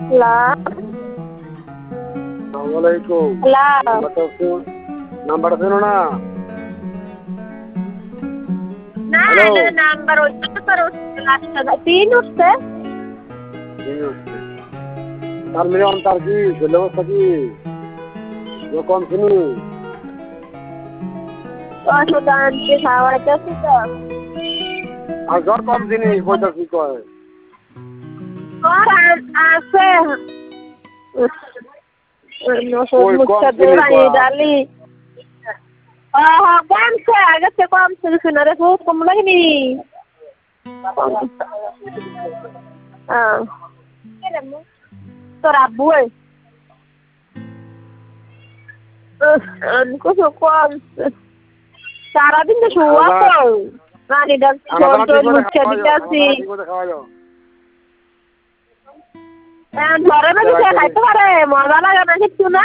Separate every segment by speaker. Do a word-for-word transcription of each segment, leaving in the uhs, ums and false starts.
Speaker 1: আসসালামালাইকুম। নাম্বারটা শোনো না।
Speaker 2: না নাম্বার তিন উঠছে।
Speaker 1: তার মিলিয়ন তার কি ছেলে অবস্থা কি কম শুনি
Speaker 2: ওষুধ আনতে খাওয়াইতেছি তো।
Speaker 1: আর জ্বর কম চিনি কইতাছি কয়
Speaker 2: আছে ওষুধ মুখটা দৌড়ানি ডালি কমছে আগের থেকে কমছে কিছু না রে খুব কম লাগেনি। তোর আব্বু কিছু কমছে সারাদিন তো শুয়া তো রানী ডাক্তার মুখে দিতে আসি ঘরে মাঝে খাইতে পারে মজা লাগে না কিছু না।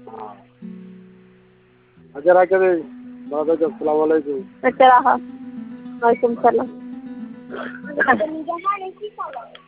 Speaker 1: আচ্ছা রাখে দে। আসসালামু আলাইকুম।
Speaker 2: আচ্ছা রাখা ওয়ালাইকুম সালাম।